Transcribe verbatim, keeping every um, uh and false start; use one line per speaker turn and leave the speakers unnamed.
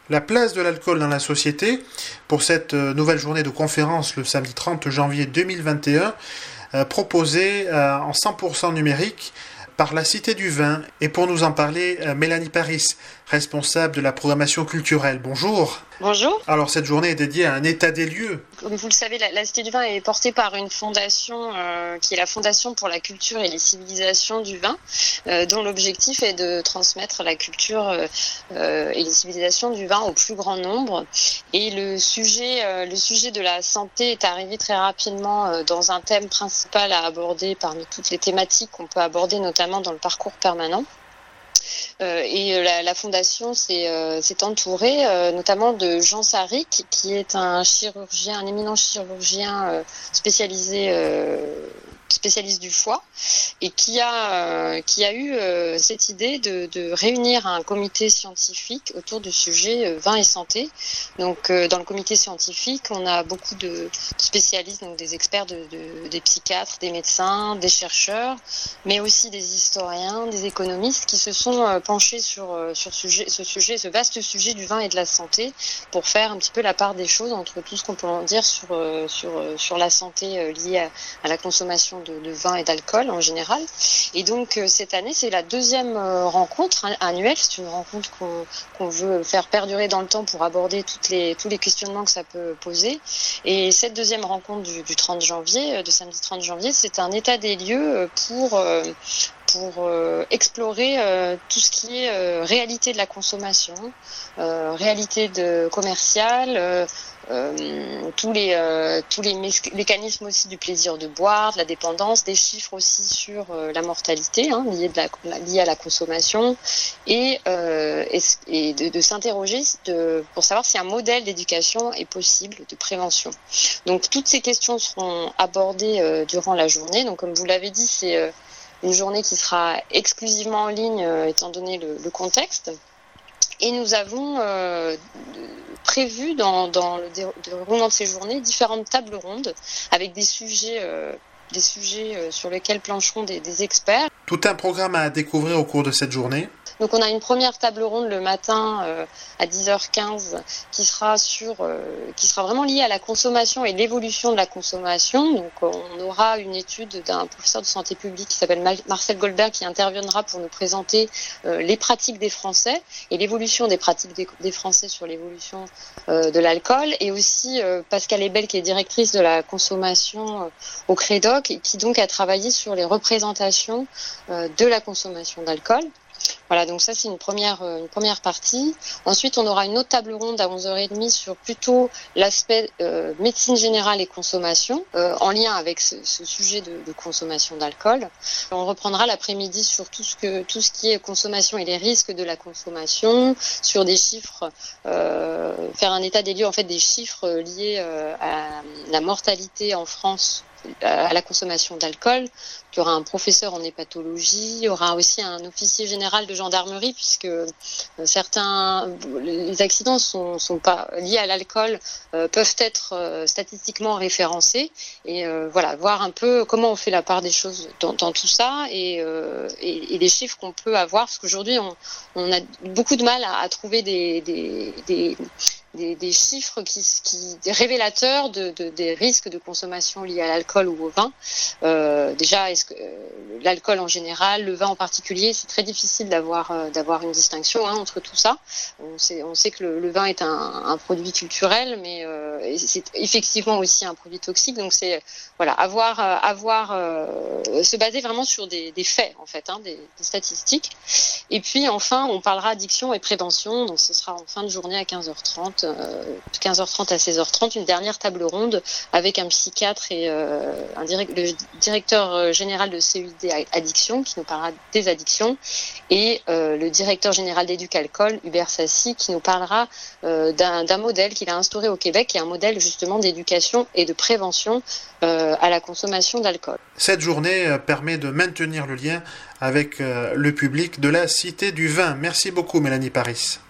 La place de l'alcool dans la société pour cette nouvelle journée de conférence le samedi trente janvier deux mille vingt et un, euh, proposée euh, en cent pour cent numérique par la Cité du Vin. Et pour nous en parler, euh, Mélanie Paris, responsable de la programmation culturelle. Bonjour.
Bonjour.
Alors cette journée est dédiée à un état des lieux.
Comme vous le savez, la, la Cité du Vin est portée par une fondation euh, qui est la Fondation pour la culture et les civilisations du vin, euh, dont l'objectif est de transmettre la culture euh, et les civilisations du vin au plus grand nombre. Et le sujet, euh, le sujet de la santé est arrivé très rapidement euh, dans un thème principal à aborder parmi toutes les thématiques qu'on peut aborder, notamment dans le parcours permanent. Euh, et la, la fondation s'est, euh, s'est entourée euh, notamment de Jean Sarric, qui est un chirurgien, un éminent chirurgien euh, spécialisé, euh, spécialiste du foie, et qui a, euh, qui a eu euh, cette idée de, de réunir un comité scientifique autour du sujet euh, vin et santé. Donc, euh, dans le comité scientifique, on a beaucoup de spécialistes, donc des experts, de, de, des psychiatres, des médecins, des chercheurs, mais aussi des historiens, des économistes qui se sont euh, penchés sur, euh, sur sujet, ce sujet, ce vaste sujet du vin et de la santé, pour faire un petit peu la part des choses entre tout ce qu'on peut en dire sur, euh, sur, euh, sur la santé euh, liée à, à la consommation de, de vin et d'alcool en général. Et donc euh, cette année, c'est la deuxième euh, rencontre hein, annuelle. C'est une rencontre qu'on, qu'on veut faire perdurer dans le temps pour aborder toutes les, tous les questionnements que ça peut poser. Et cette deuxième rencontre du, du trente janvier, de samedi trente janvier, c'est un état des lieux pour... Euh, pour euh, explorer euh, tout ce qui est euh, réalité de la consommation, euh, réalité de commerciale, euh, euh, tous les euh, tous les mé- mécanismes aussi du plaisir de boire, de la dépendance, des chiffres aussi sur euh, la mortalité hein, liée, de la, liée à la consommation, et, euh, et, et de, de s'interroger de, pour savoir si un modèle d'éducation est possible, de prévention. Donc toutes ces questions seront abordées euh, durant la journée. Donc comme vous l'avez dit, c'est euh, une journée qui sera exclusivement en ligne euh, étant donné le, le contexte. Et nous avons euh, prévu dans, dans le déroulement de ces journées différentes tables rondes avec des sujets, euh, des sujets euh, sur lesquels plancheront des, des experts.
Tout un programme à découvrir au cours de cette journée.
Donc on a une première table ronde le matin euh, à dix heures quinze qui sera sur, euh, qui sera vraiment liée à la consommation et l'évolution de la consommation. Donc on aura une étude d'un professeur de santé publique qui s'appelle Marcel Goldberg qui interviendra pour nous présenter euh, les pratiques des Français et l'évolution des pratiques des, des Français sur l'évolution euh, de l'alcool, et aussi euh, Pascale Ebel qui est directrice de la consommation euh, au Crédoc et qui donc a travaillé sur les représentations euh, de la consommation d'alcool. Voilà, donc ça c'est une première, une première partie. Ensuite, on aura une autre table ronde à onze heures trente sur plutôt l'aspect euh, médecine générale et consommation, euh, en lien avec ce, ce sujet de, de consommation d'alcool. On reprendra l'après-midi sur tout ce, que, tout ce qui est consommation et les risques de la consommation, sur des chiffres, euh, faire un état des lieux en fait des chiffres liés euh, à la mortalité en France à la consommation d'alcool. Il y aura un professeur en hépatologie, il y aura aussi un officier général de gendarmerie, puisque certains les accidents sont, sont pas liés à l'alcool, euh, peuvent être euh, statistiquement référencés, et euh, voilà, voir un peu comment on fait la part des choses dans, dans tout ça, et, euh, et, et les chiffres qu'on peut avoir, parce qu'aujourd'hui on, on a beaucoup de mal à, à trouver des, des, des Des, des chiffres qui, qui des révélateurs de, de, des risques de consommation liés à l'alcool ou au vin. Euh, déjà, est-ce que euh, l'alcool en général, le vin en particulier, c'est très difficile d'avoir euh, d'avoir une distinction hein, entre tout ça. On sait, on sait que le, le vin est un, un produit culturel, mais euh, c'est effectivement aussi un produit toxique. Donc c'est voilà, avoir avoir euh, se baser vraiment sur des, des faits en fait, hein, des, des statistiques. Et puis enfin, on parlera addiction et prévention. Donc ce sera en fin de journée à quinze heures trente. quinze heures trente à seize heures trente, une dernière table ronde avec un psychiatre et euh, un direct, le directeur général de C U I D Addiction qui nous parlera des addictions, et euh, le directeur général d'Éducalcool, Hubert Sassy, qui nous parlera euh, d'un, d'un modèle qu'il a instauré au Québec, qui est un modèle justement d'éducation et de prévention euh, à la consommation d'alcool.
Cette journée permet de maintenir le lien avec euh, le public de la Cité du Vin. Merci beaucoup Mélanie Paris.